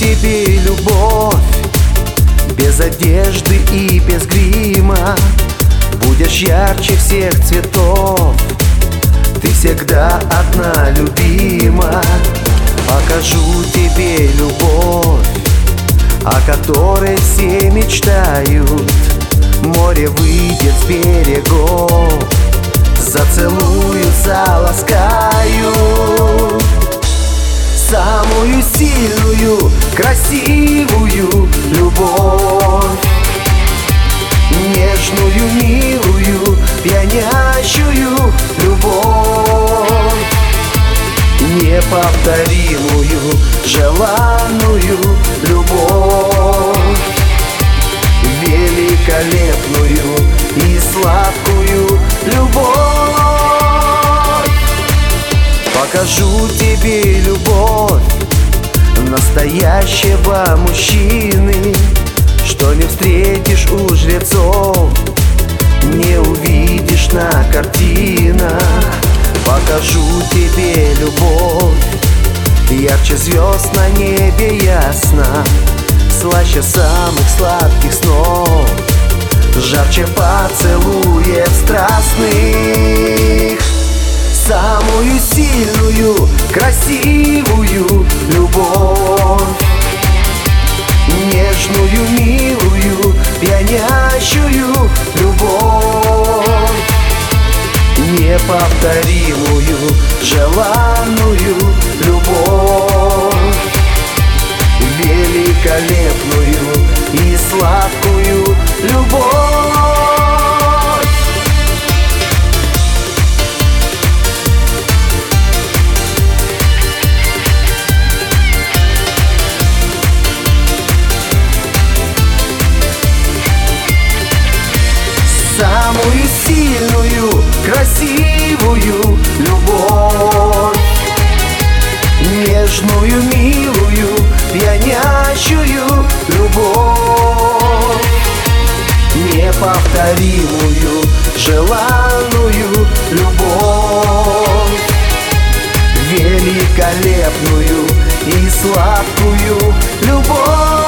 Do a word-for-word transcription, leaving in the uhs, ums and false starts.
тебе любовь, без одежды и без грима. Будешь ярче всех цветов, ты всегда одна любима. Покажу тебе любовь, о которой все мечтают. Море выйдет с берегов, зацелую, заласкаю. Самую сильную, красивую любовь, нежную, милую, пьянящую любовь, неповторимую, желанную любовь, великолепную и сладкую любовь. Покажу тебе любовь настоящего мужчины, что не встретишь у жрецов, не увидишь на картинах. Покажу тебе любовь, ярче звезд на небе ясно, слаще самых сладких снов, жарче поцелуев страстных. Самую сильную, красивую любовь, нежную, милую, пьянящую любовь, неповторимую, желанную любовь, великолепную и сладкую любовь. Самую сильную, красивую любовь, нежную, милую, пьянящую любовь, неповторимую, желанную любовь, великолепную и сладкую любовь.